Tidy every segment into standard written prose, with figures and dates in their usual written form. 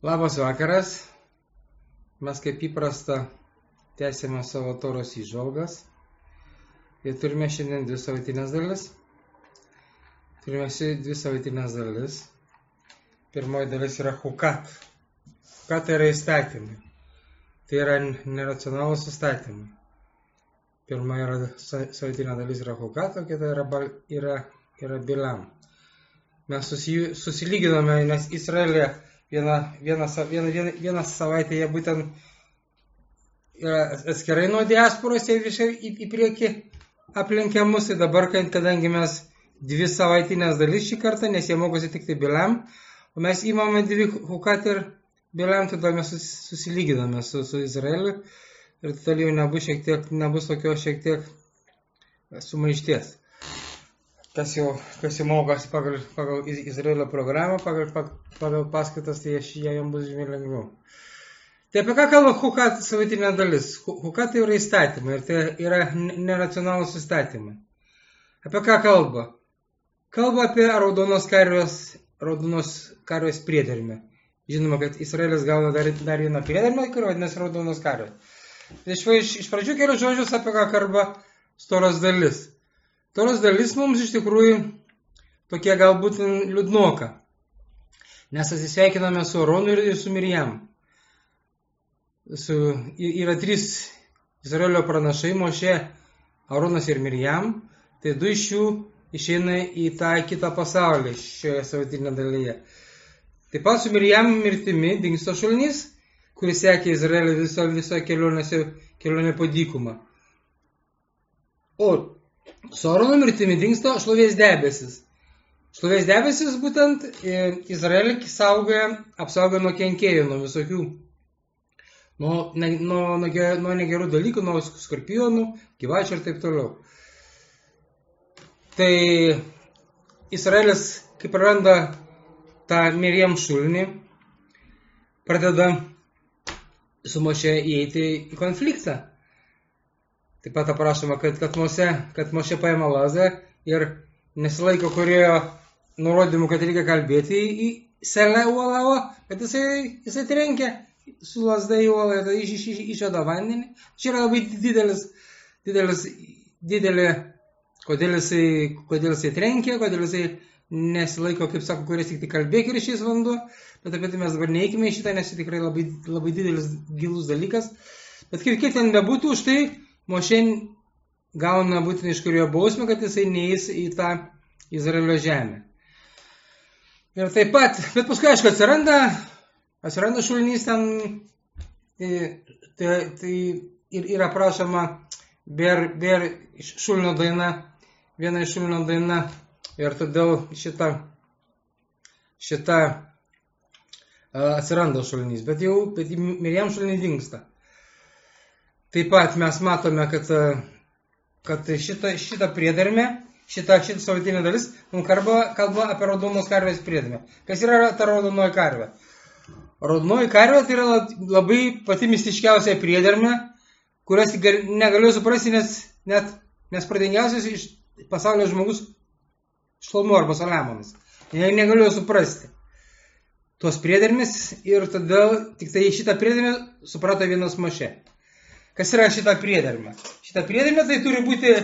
Labas vakaras. Mes kaip įprasta tęsėme savo Toros įžvalgas. Ir turime šiandien dvi savaitinės dalis. Pirmoji dalis yra hukat. Hukat tai yra įstatymai. Tai yra neracionalūs įstatymai. Pirma yra savaitinė dalis yra hukat, o kita yra bilam. Mes susilyginome, nes Izraelė vieną savaitę jie būtent yra atskirai nuo diasporos, jie į priekį aplenkia mus, ir dabar, kadangi mes dvi savaitinės dalis šį kartą, nes jie mokosi tik tai bilam, o mes įmame dvi hukat ir bilam, tada mes susilyginame su Izraeliu ir tada jau nebus tokio šiek tiek sumaišties. Kas jau mokosi pagal Izraelio programą, pagal paskaitas, tai jiems bus žymiai lengviau. Tai apie ką kalba hukat savaitinė dalis? Hukat tai yra įstatymai ir tai yra neracionalūs įstatymai. Apie ką kalba? Kalba apie raudonos karvės priedermę. Žinoma, kad Izraelis gauna dar vieną priedermę, kuri vadinasi raudonos karvės. Iš pradžių kelių žodžius apie ką kalba Toros dalis. Toros dalis mums iš tikrųjų tokie galbūt liūdnoka, nes atsisveikiname su Aronu ir su Mirjam. Yra trys Izraelio pranašai, Mošė, Aronas ir Mirjam, tai du iš jų išeina į tą kitą pasaulį šioje savaitinėje dalyje. Taip pat su Mirjam mirtimi dingsta šulinys, kuris sekė Izraelį visą kelionę po dykumą. O su Arono mirtimi dingsta šlovės debesis. Šlovės debesis būtent Izraelį apsaugoja nuo kenkėjų, nuo visokių, nuo negerų dalykų, nuo skorpionų, gyvačių ir taip toliau. Tai Izraelis, kai praranda tą Mirjam šulinį, pradeda su Mošė įeiti į konfliktą. Taip pat aprašoma, kad Mošė paėmė lazdą ir nesilaiko Kūrėjo nurodymų, kad reikia kalbėti į selę uolą, kad jisai trenkė su lazda į uolą ir išveda vandenį. Čia yra labai didelė, kodėl jisai trenkė, kodėl jisai nesilaiko, kaip sako Kūrėjas, tik tai kalbėk ir išeis vanduo. Bet apie tai mes dabar neikime į šitą, nes tai tikrai labai, labai didelis, gilus dalykas. Bet kaip ten bebūtų, už tai Mošė gauna būtent iš Kūrėjo bausmę, kad jisai neįs į tą Izraelio žemę. Ir taip pat, bet paskui, aišku, atsiranda šulinys ten, tai ir aprašoma ber šulinio daina, viena iš šulinio daina, ir todėl šita atsiranda šulinys, bet Mirjam šulinį dingsta. Taip pat mes matome, kad šitą priedermę, šitą savaitinę dalis, mums kalba apie raudonos karvės priedermę. Kas yra ta raudonoji karvė? Raudonoji karvė tai yra labai pati mistiškiausia priedermė, kurias negaliu suprasti, nes pradingiausias iš pasaulio žmogus Šlomo arba Saliamonas. Negaliu suprasti tos priedermės ir todėl tik tai šitą priedermę suprato vienas Mošė. Kas yra šita priedermė? Šita priedermė tai turi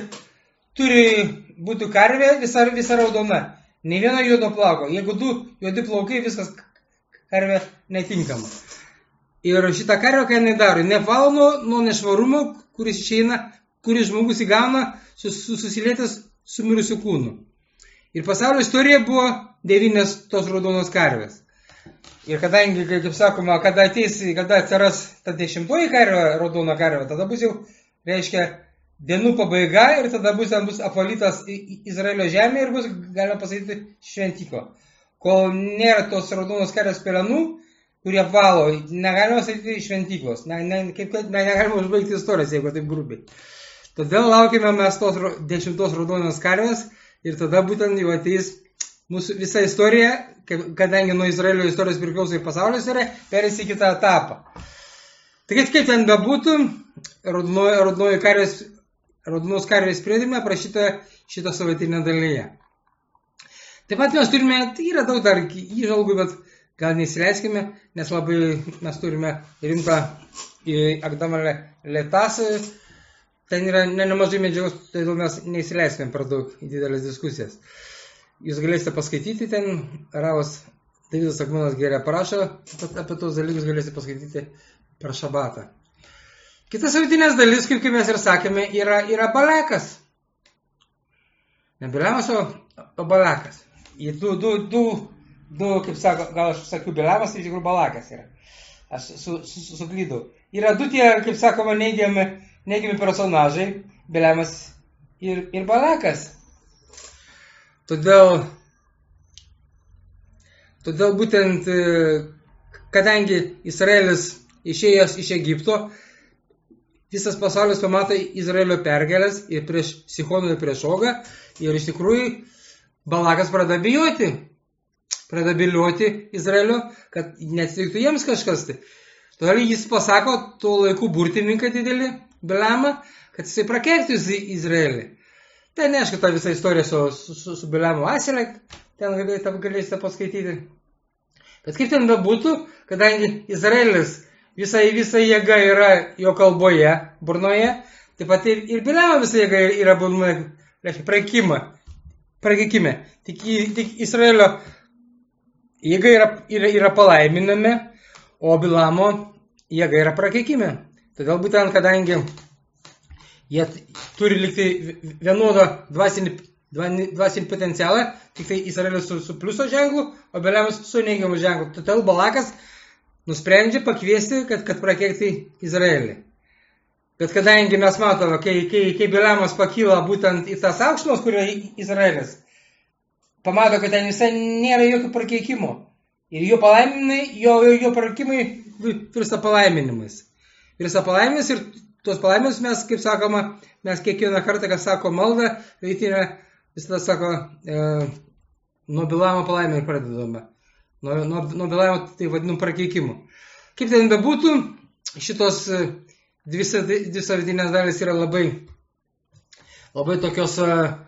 būti karvė visa raudona. Ne vieno juodo plauko. Jeigu du juodi plaukai, viskas karvė netinkama. Ir šitą karvę, ką jinai daro, nevalo nuo nešvarumo, kuris išeina, kuris žmogus įgauna susilietęs su mirusiu kūnu. Ir pasaulio istorija buvo 9 tos raudonos karvės. Ir kadangi, kaip sakoma, kada atsiras ta 10-oji karvė, raudona karvė, tada bus jau, reiškia, dienų pabaiga ir tada bus apvalytas Izraelio žemė ir bus, galima pasakyti, šventykla. Kol nėra tos raudonos karvės pelenų, kurie apvalo, negalima sakyti šventyklos. Negalima užbaigti istorijos, jeigu taip grubiai. Todėl laukime mes tos 10-os raudonos karvės ir tada būtent jau ateis mūsų visa istorija, kadangi nuo Izraelio istorijos priklauso ir pasaulio istorija, perės į kitą etapą. Tai kaip ten bebūtų, raudonos karvės priedermė aprašyta šito savaitinė dalyje. Taip pat mes turime, tai yra daug dar įžvalgų, bet gal neįsileiskime, nes labai mes turime rimtą Agdamalę Letas, ten yra nemažai medžiagos, todėl mes neįsileiskime per daug į didelės diskusijas. Jūs galėsite paskaityti ten, Ravas Davidas Akmonas gerai parašo apie tos dalykus, galėsite paskaityti per šabatą. Kitas savaitynės dalis, kaip mes ir sakėme, yra Balekas. Ne Bilemas, o Balekas. Ir du, kaip sako, gal aš sakiau Bilemas, tai iš tikrųjų Balakas yra. Aš suklydau. Yra du tie, kaip sakoma, neigiami personažai, Bilemas ir Balekas. Todėl būtent, kadangi Izraelis išėjęs iš Egipto, visas pasaulis pamato Izraelio pergalės ir prieš Sihoną ir prieš Ogą, ir iš tikrųjų Balakas pradeda bijoti Izraelio, kad neatsitiktų jiems kažkas. Todėl jis pasako tuo laiku burtininką didelį, Bilemą, kad jisai prakeiktų Izraelį. Tai neaišku, ta visa istorija su Bilemo Asilė, ten galėsite paskaityti. Bet kaip ten bebūtų, kadangi Izraelis visa jėga yra jo kalboje, burnoje, taip pat ir Bilemo visa jėga yra burnoje, reiškia, prakeikime. Tik Izraelio jėga yra palaiminame, o Bilamo jėga yra prakeikime. Todėl būtent, kadangi jie turi likti vienodą dvasinį potencialą, tik tai Izraelis su pliuso ženklu, o Bilemas su neigiamu ženklu. Todėl Balakas nusprendžia pakviesti, kad prakeikti Izraelį. Bet kadangi mes matome, kai Bilemas pakyla būtent į tas aukštumas, kur yra Izraelis, pamato, kad ten visai nėra jokio prakeikimo. Ir jo prakeikimai virsta palaiminimais. Virsta palaiminimais ir tuos palaiminimus mes, kaip sakoma, mes kiekvieną kartą, kas sako maldą, rytinę, visada sako, nuo Bilamo palaiminimų pradedame. Nuo Bilamo tai vadinam prakeikimu. Kaip ten bebūtų, šitos dvi savaitinės dalis yra labai tokios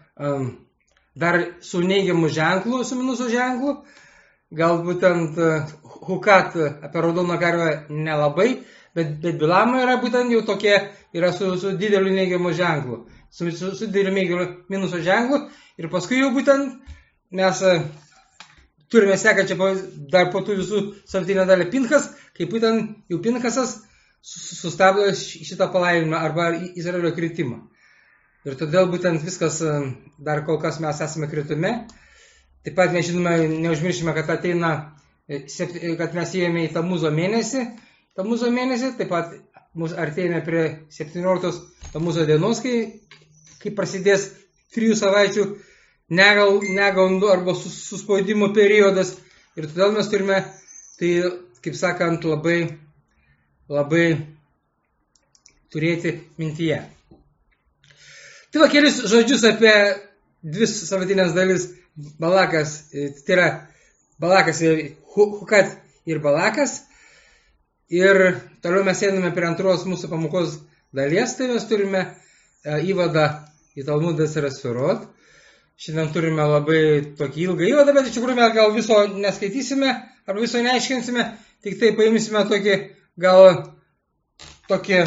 dar su neigiamu ženklu, su minuso ženklu. Galbūt ant Hukat apie raudoną karvę nelabai, bet Bilamo yra būtent jau tokie, yra su dideliu neigiamu ženklu, su dideliu minuso ženklu. Ir paskui jau būtent mes turime sekančią dar po tų visų savaitinę dalį Pinchas, kai būtent jau Pinchasas sustabdo šitą palaiminimą arba Izraelio kritimą. Ir todėl būtent viskas, dar kol kas mes esame kritume. Taip pat mes žinome, neužmiršime, kad ateina, kad mes įėjome į Tamuzo mėnesį, taip pat mus artėjame prie 17 Tamuzo dienos, kai prasidės 3 savaičių negandų arba suspaudimo periodas. Ir todėl mes turime, tai, kaip sakant, labai turėti mintyje. Tai va kelis žodžius apie 2 savaitinės dalis Balakas, tai yra Balakas ir Hukat ir Balakas. Ir toliau mes einame prie antros mūsų pamokos dalies, tai mes turime įvadą į Talmudas ir Sferot. Šiandien turime labai tokį ilgą įvadą, bet iš tikrųjų mes gal viso neskaitysime, arba viso neaiškinsime, tik tai paimsime tokį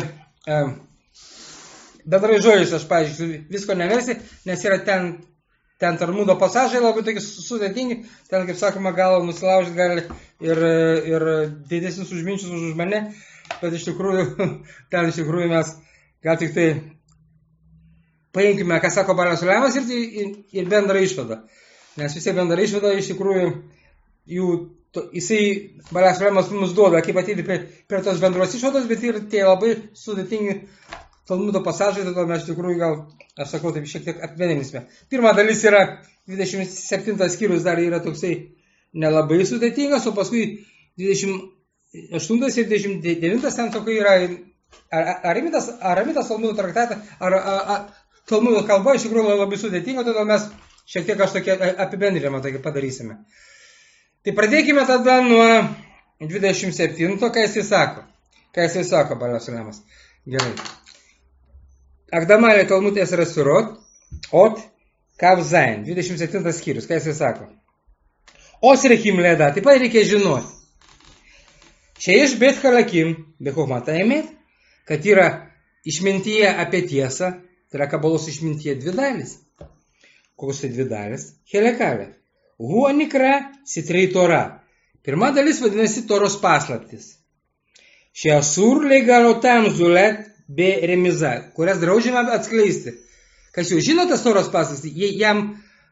bendrai žodžius, aš pavyzdžiui, visko neversi, nes yra ten Talmudo pasažai labai tokie sudėtingi, ten, kaip sakoma, galą nusilaužyti gali ir didesnis užminčius už mane, bet iš tikrųjų mes gal tik tai paimkime, ką sako Balas Suleimas ir bendrą išvadą. Nes visi bendrą išvadą iš tikrųjų jisai Balas Suleimas mums duoda, kaip ateiti prie tos bendros išvados, bet ir tie labai sudėtingi Talmudo pasažai, todėl mes iš tikrųjų gal, aš sakau, taip šiek tiek apibendrinsime. Pirma dalis yra 27 skyrius, dar yra toksai nelabai sudėtingas, o paskui 28 ir 29 ten tokia yra Aramitas Talmudo traktatą, ar Talmudo kalba iš tikrųjų labai sudėtinga, todėl mes šiek tiek aš tokia apibendrinimą padarysime. Tai pradėkime tada nuo 27, ką jisai sako. Ką jisai sako, Balas Suleimas. Gerai. Agdamalė Talmud Esra Sferot, Ot, Kav Zain, 27 skyrius, ką jisai sako. O srichim leda, taip pat reikia žinoti. Šeiš bet halakim, bechomat emet, kad yra išmintyje apie tiesą, tai yra kabalos išmintyje dvi dalis. Kokios tai dvi dalis? Helekavė. Huo nikra sitrei tora. Pirma dalis vadinasi toros paslaptis. Šiasur legarotam zulet be remiza, kurias draudžiama atskleisti. Kas jau žino tas toros paslaptis, jam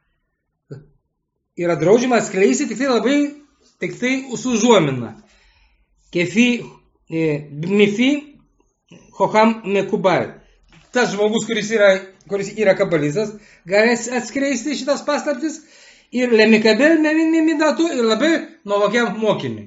yra draudžiama atskleisti tik tai užuomina. Kefi mifi hocham mekubal. Tas žmogus, kuris yra kabalistas, gali atskleisti šitas paslaptis ir lemikabel memidatu ir labai nuovokiam mokiniui.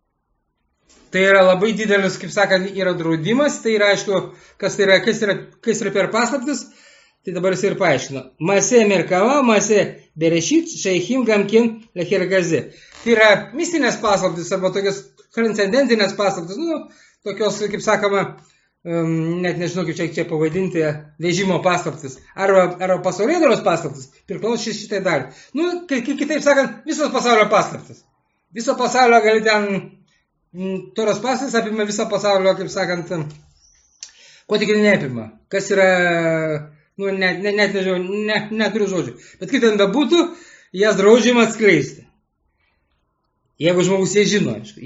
Tai yra labai didelis, kaip sakant, yra draudimas, tai yra aišku, kas yra per paslaptis, tai dabar jis ir paaiškino. Masė merkava, masė berešit, šeichim gamkin lechergazi. Tai yra mistinės paslaptis arba tokios transcendentinės paslaptis, tokios, kaip sakoma, net nežinau, kaip čia pavadinti, vežimo paslaptis, arba pasaulėdaros paslaptis, priklauso šitai dalį. Kitaip sakant, visos pasaulio paslaptis. Viso pasaulio gali ten, toros paslaptis apima viso pasaulio, kaip sakant, ko tik neapima. Kas yra, net nežinau, neturiu žodžių. Bet kaip ten bebūtų, jas draudžiama atskleisti. Jeigu žmogus jie žino, aišku.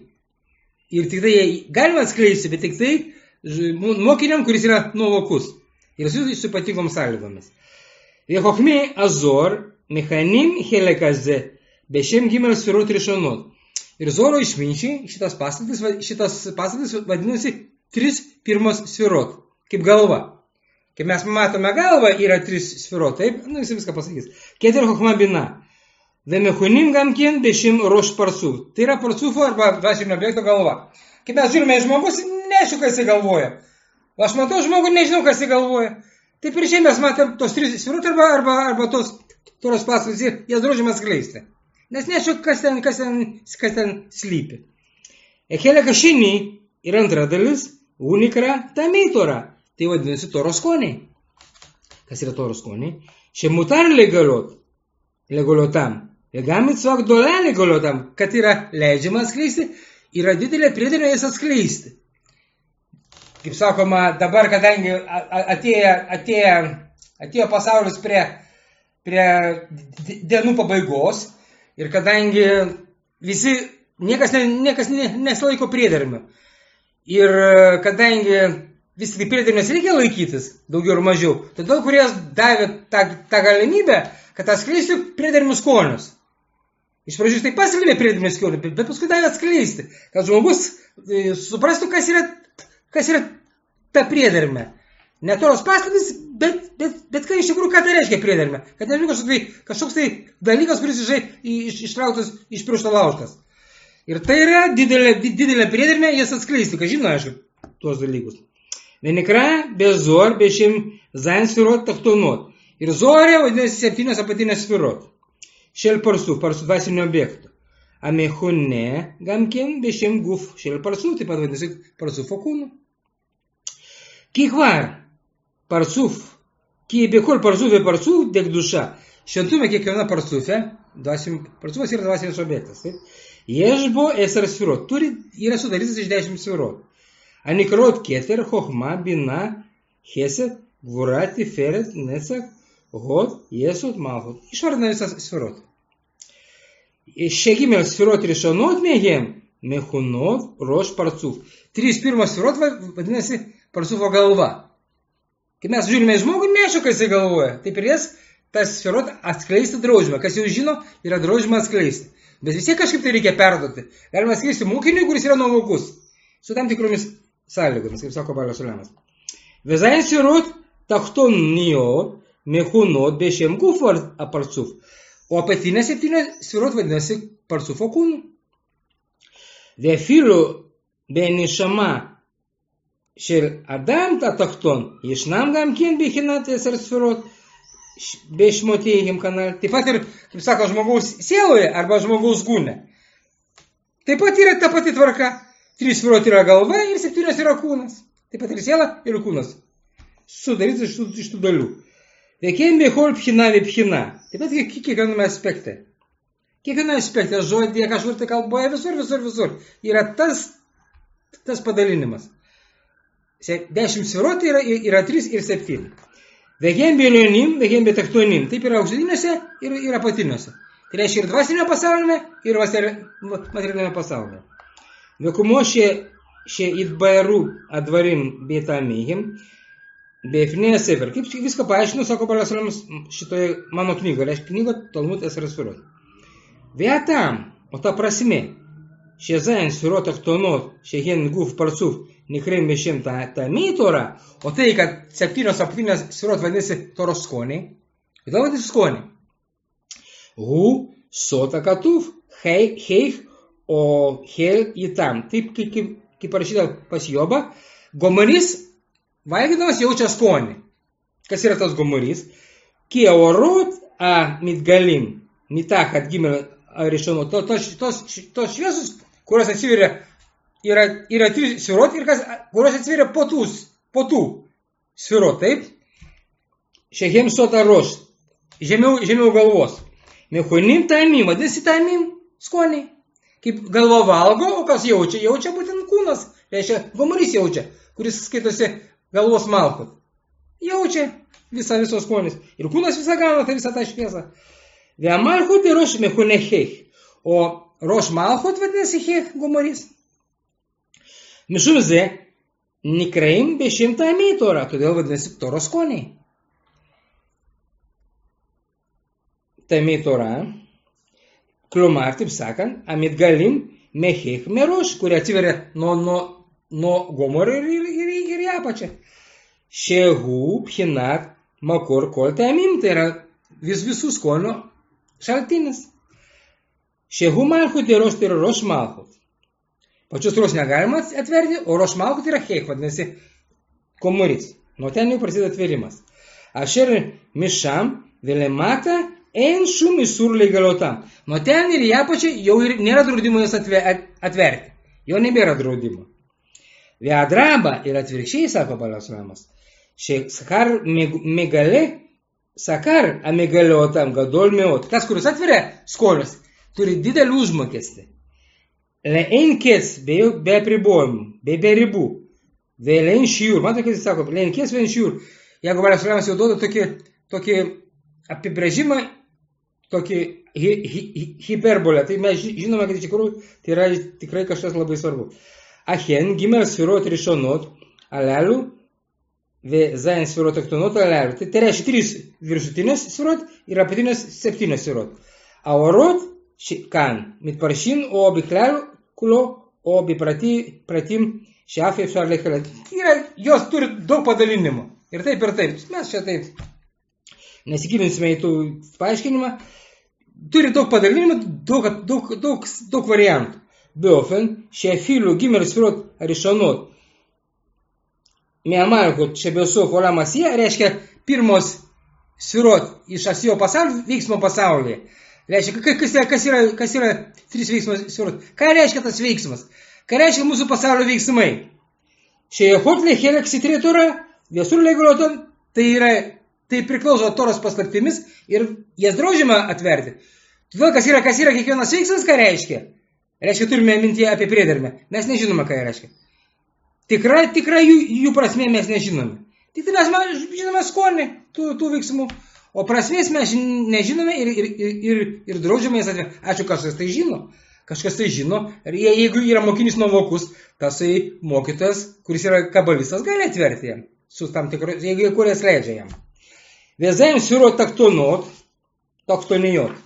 Ir tik tai galima atskleisti, bet tik tai mokiniam, kuris yra nuovokus. Ir su ypatingom sąlygomis. Vėchochmei azor, mechanim helekaze, bešem gimel sferot rishonot. Ir Zoro išminčiai šitas paslaptis vadinasi 3 pirmos sferot, kaip galva. Kaip mes matome galvą, yra 3 sferot, taip? Jis viską pasakys. Keter chochma bina. Vemechunim gamkin bešim roš parsuf. Tai yra parsufo arba dvasinio objekto galva. Kai mes žiūrime žmogus, neaišku, kas jis galvoja. Aš matau žmogų, nežinau, kas jis galvoja. Taip ir šiandien mes matėm tos 3 sferot arba tos toros paslaptis ir jas draudžiama atskleisti. Nes neaišku, kas ten slypi. Echelė kašinį ir antra dalis, unikra tamei tora. Tai vadinasi toros skoniai. Kas yra toros skoniai? Šemutar legalotam. Gamit svak dolelį galiotam, kad yra leidžiama atskleisti, yra didelė priedermė jas atskleisti. Kaip sakoma, dabar, kadangi atėjo pasaulis prie dienų pabaigos ir kadangi niekas nesilaiko priedermę ir kadangi vis tik priedermės reikia laikytis, daugiau ir mažiau, todėl kurie davė tą galimybę, kad atskleistų priedermių skonius. Iš pradžių tai pasiūlė priedermės skonių, bet paskui davė atskleisti, kad žmogus suprastų, kas yra ta priedermė. Ne toros paslaptis, bet ką iš tikrųjų, ką tai reiškia priedermė. Kad nežinau kažkoks tai dalykas, kuris ištrauktas iš piršto laužtas. Ir tai yra didelė priedermė, jas atskleisti, kad žino, aišku, tuos dalykus. Venikra be zor, be šim zain sferot tachtonot. Ir zorė vadinasi 7 apatinės sferot. Šel parsu dvasinio objekto. Amechune gamkin be šim guf. Šel parsu, taip pat vadinasi parsufo kūnų. Kikvar parsuf, ki bekol parsufė parsuf deg duša. Šventume kiekviena parsufė, parsufas yra dvasinis objektas. Ježbo esar sferot. Yra sudarytas iš 10 sferot. Anikrot keter, chochma, bina, heset, gvura, tiferet, netzak, hod, jesot, malchot. Išvardina visas sferot. Šegimel sferot rishonot mehem, mechunot, roš, parsuf. 3 pirmos sferot vadinasi parsufo galva. Kai mes žiūrime į žmogų, neaišku, kas jis galvoja. Taip ir jas, tas sferot atskleisti draudžiama. Kas jau žino, yra draudžiama atskleisti. Bet vis tiek kažkaip tai reikia perduoti. Galima atskleisti mokiniui, kuris yra nuovokus. Su tam tikromis sąlygomis, kaip sako Balio Sulemas. Vezain sferot tachtoniot, mechunot, bešem gufo aparsuf. O apatinės 7 sferot vadinasi parsufo kūnų. Vefilu benishama šel adam tachton, ישנם גם כן בחינת 10 ספירות בשמותיהם kanal. Taip pat ir, kaip sako, žmogaus sieloje arba žmogaus kūne. Taip pat yra ta pati tvarka. 3 sferot yra galva ir 7 yra kūnas. Taip pat ir siela ir kūnas. Sudarytas iš tų dalių. Veikiam bechol pchina vipchina. Taip pat kiekviename aspekte. Kiekviena aspekte, žodėje, kažkur tai kalboje, visur. Yra tas padalinimas. 10 sferot yra 3 ir 7. Vegem belionim, vegem betaktonim. Taip yra aukštutiniuose ir apatiniuose. Tai reiškia ir dvasinėme pasaulyme, ir materialinėme pasaulyme. Vekumo šeitbairų advarim beitamihim, beifnėje sefer. Kaip viską paaiškinu, sako Balasalamas šitoje mano knygoje, reiškia knygo Talmud Esra Sferot. Vietam, o ta prasme, šezain sferot aktonot, šehen guf parcuf, nikreim bešim tamį torą, o tai, kad 7 apatinės sferot vadinasi toros skoniai, kodėl vadinasi skoniai? Hu sota katuf, heich, o hel įtam. Taip, kaip parašyta pas Jobą, gomarys, valgydamas jaučia skonį. Kas yra tas gomarys? Kie orot mitgalim, mitakat gimel arishonot. Tos šviesus, kurios atsiveria, yra 3 sferot ir kurios atsiveria po tų sferot, taip? Šehem sota roš, žemiau galvos. Mechonim taimim, vadinasi taimim skoniai. Kaip galva valgo, o kas jaučia? Jaučia būtent kūnas. Reiškia, gomarys jaučia, kuris skaitosi galvos malchut. Jaučia visos skonis. Ir kūnas visą gauna visą tą šviesą. Via malchut ir roš mechone heich. O roš malchut vadinasi heich, gomarys. Mishum ze, nikraim bešim taimį torą, todėl vadinasi toros skoniai. Taimį torą. Kliumar, taip sakant, amitgalim mechich meroš, kurie atsiveria nuo gomorio ir į apačią. Šehu pchinat makor kol taimim, tai yra visų skonio šaltinis. Šehu malchut ir roš, tai yra roš malchut. Pačios roš negalima atverti, o roš malchut yra heich, vadinasi gomoris. Nuo ten jau prasideda atverimas. Ašer mišam vėlemata en šum įsur legalotam. Nuo ten ir į apačią jau ir nėra draudimo jas atverti. Jo nebėra draudimo. Veadraba ir atvirkščiai, sako Balasalamas. Sakar megale, sakar amegaliotam gadol meot. Tas, kuris atveria skolius, turi didelį užmokestį. Lenkės be apribojimų, be ribų. Vėlein šiūr. Man tokia jis sako, lenkės vėlein šiūr. Jeigu Balasalamas jau duoda tokį apibrėžimą, tokį hiperbolę, tai mes žinome, kad iš tikrųjų tai yra tikrai kažkas labai svarbu. Achen, gimel sferot rishonot, alelių, zain sferot aktonot, alelių. Tai reiškia 3 viršutinės sferot ir apatinės 7 sferot. Aorot, kan, mitparšin, o bikliarų kulo, o bipratim, šefai, šarlekelė. Jos turi daug padalinimų. Ir taip. Mes čia taip nesigilinsim į tų paaiškinimą. Turi daug padalinimų, daug variantų. Beofen, šefilių gimel sferot arishonot, meamalkut šebesof olamas jie, reiškia pirmos sferot iš asijo pasaulio, veiksmo pasaulyje. Reiškia, kas yra 3 veiksmo sferot? Ką reiškia tas veiksmas? Ką reiškia mūsų pasaulio veiksmai? Šejehot lehelek sitritura, visur legaloton, tai priklauso toros paslaptimis ir jas draudžiama atverti. Todėl, kas yra kiekvienas veiksmas, ką reiškia? Reiškia, turime mintyje apie priedermę. Mes nežinome, ką reiškia. Tikrai jų prasmė mes nežinome. Tik tai mes žinome skonį tų veiksmų. O prasmės mes nežinome ir draudžiame jas atverti. Ačiū, kažkas tai žino. Kažkas tai žino. Ir jeigu yra mokinys nuovokus, tasai mokytas, kuris yra kabalistas, gali atverti jam. Su tam tikru, jeigu kuris leidžia jam. Vėzaim sferot taktonijot.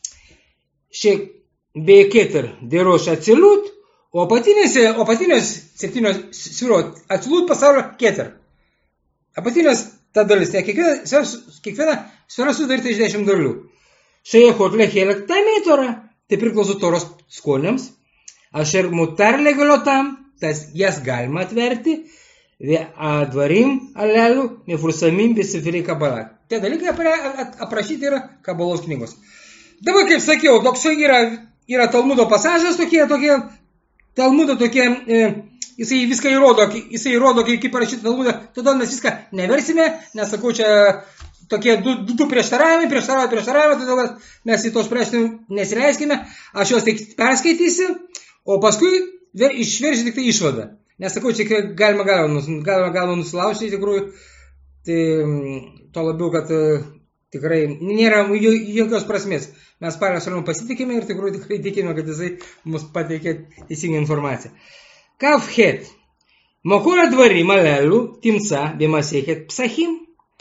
Šiek beketer dėroš atsilut, o apatinės 7 sferot atsilut pasaulio keter. Apatinės ta dalis, kiekviena sfera sudaryta iš 10 dalių. Šejehot lehelek taimį torą, tai priklauso toros skoniams. Ašer mutar legalotam, tas jas galima atverti. Advarim alelių nefursamim besiferiai kabala. Tie dalykai aprašyti yra kabalos knygos. Dabar, kaip sakiau, toks yra Talmudo pasažas, tokie Talmudo tokie, jisai viską įrodo, kaip parašyti Talmudą, todėl mes viską neversime, nesakau, čia tokie du prieštaravimai, todėl kad mes į tos prieštaravimų nesileiskime, aš juos tik perskaitysiu, o paskui išversiu tik tai išvadą. Nes sakau, čia galima nusilaužti iš tikrųjų, tai to labiau, kad tikrai nėra jokios prasmės. Mes Pavelo Salomo pasitikime ir tikrai tikime, kad jisai mus pateikė teisingą informaciją. Kafhet. מכל הדברים הללו תמצא במסכת פסחים.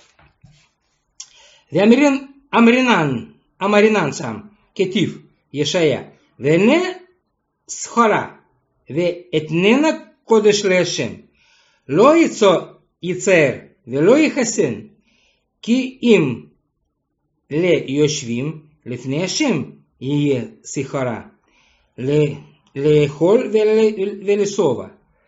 ואמרינן שם כתיב ישעיה, והנה סחורה ואתננה קודש להשם, לא יצער ולא יחסן, כי אם ליושבים לפני השם יהיה סחורה, לאכול ולשובע.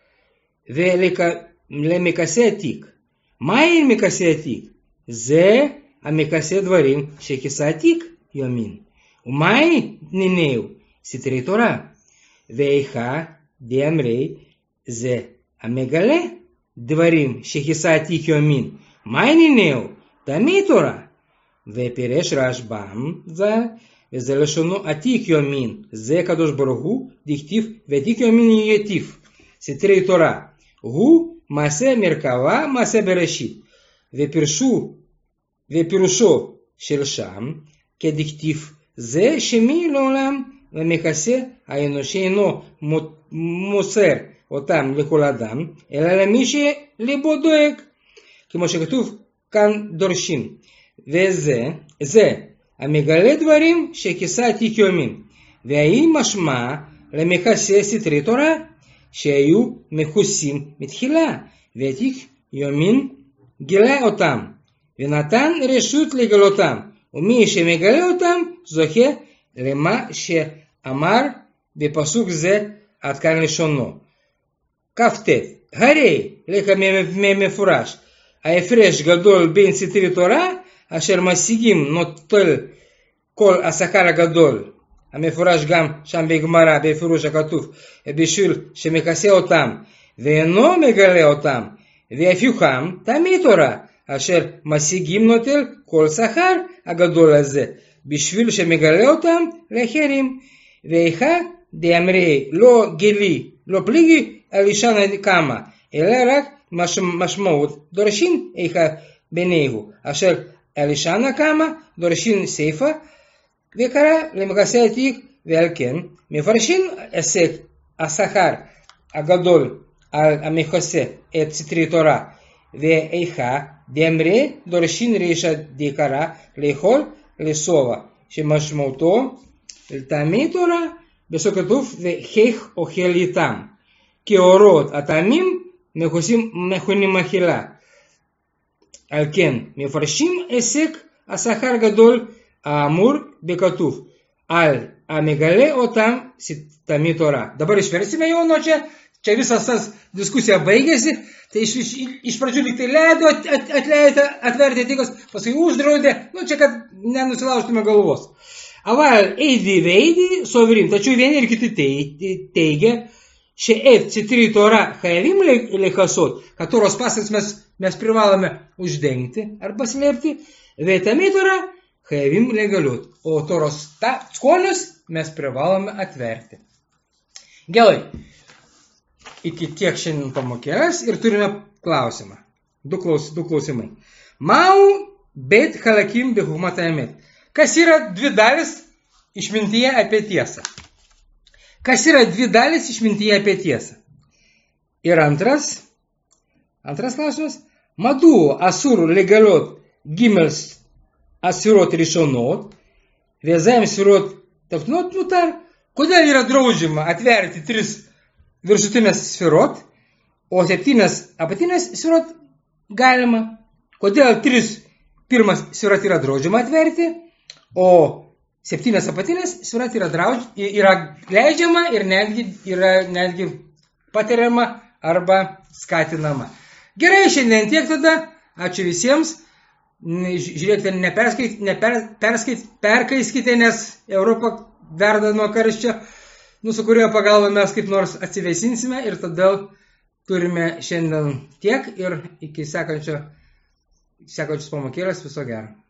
ולמכסה עתיק. מהי מכסה עתיק? זה המכסה דברים שכיסה עתיק יומין. ומהי נינהו? סתרי תורה. ואיכה דאמרי זה המגלה דברים שכיסה עתיק יומין. מהי נינהו? תמיד תורה. ופירש רשב"ם ז"ל, וזה לשונו עתיק יומין. זה הקדוש ברוך הוא דכתיב ועתיק יומין יהיה טיב. סתרי תורה. הוא מעשה מרכבה, מעשה בראשית, ופירושו של שם, כדכתיב זה שמי לעולם ומכסה האנושי אינו מוסר אותם לכל אדם, אלא למי שליבו דואג, כמו שכתוב כאן דורשים, וזה המגלה דברים שכיסה עתיק יומין, והיא משמע למכסה סתרי תורה, שהיו מכוסים מתחילה, ועתיק יומין גילה אותם, ונתן רשות לגלותם, ומי שמגלה אותם זוכה למה שאמר בפסוק זה עד כאן לשונו. כ"ט. הרי לך ממפורש, ההפרש גדול בין סתרי תורה, אשר משיגים נוטל כל השכר הגדול, המפורש גם שם בגמרא בפירוש הכתוב, בשביל שמכסה אותם ואינו מגלה אותם, והפיוכם תמיד תורה, אשר משיגים נוטל כל שכר הגדול הזה, בשביל שמגלה אותם לאחרים. ואיכה דאמרי לא גילי, לא פליגי על אישה קמה, אלא רק משמעות דורשין איכה ביניהו, אשר על אישה קמה דורשין סיפה, וקרא למכסה עתיק, ועל כן מפרשים השכר הגדול על המכסה את סתרי תורה, ואיכה דאמרי דורשין רישא דקרא לאכול לשובע, שמשמעותו תמיד תורה, בסוף כתוב והיך אוכל איתם, כי אורות הטעמים מכונים אכילה. על כן מפרשים השכר גדול האמור בכתוב, על המגלה אותם תמיד תורה. Dabar išversime jau nuo čia visas tas diskusija baigėsi, tai iš pradžių lyg tai leido atverti tikas, paskui uždraudė, čia kad nenusilaužtume galvos. אבל אידי ואידי סוברים, tačiau vieni ir kiti teigia, שאת סתרי תורה חייבים לכסות, kad toros pasakas mes privalome uždengti arba slėpti, ותמיד תורה חייבים לגלות, o toros skonius mes privalome atverti. Gerai, iki tiek šiandien pamokėlės ir turime klausimą. Du klausimai. Mau bet halakim behumat amet. Kas yra dvi dalis išmintyje apie tiesą? Kas yra dvi dalis išmintyje apie tiesą? Ir antras klausimas. Madu asur legalot gimels asirot rishonot, vezayim sirot tafnot mutar. Kodėl yra draudžiama atverti 3 viršutinės sferot, o 7 apatinės sferot galima? Kodėl 3 pirmas sferot yra draudžiama atverti, o 7 apatinės sferot yra leidžiama ir netgi patariama arba skatinama. Gerai, šiandien tiek tada. Ačiū visiems. Žiūrėkite, perkaiskite, nes Europa verda nuo karščio, su kurio pagalba mes kaip nors atsivėsinsime ir todėl turime šiandien tiek ir iki sekančio sekančius pamokėlės, viso gero.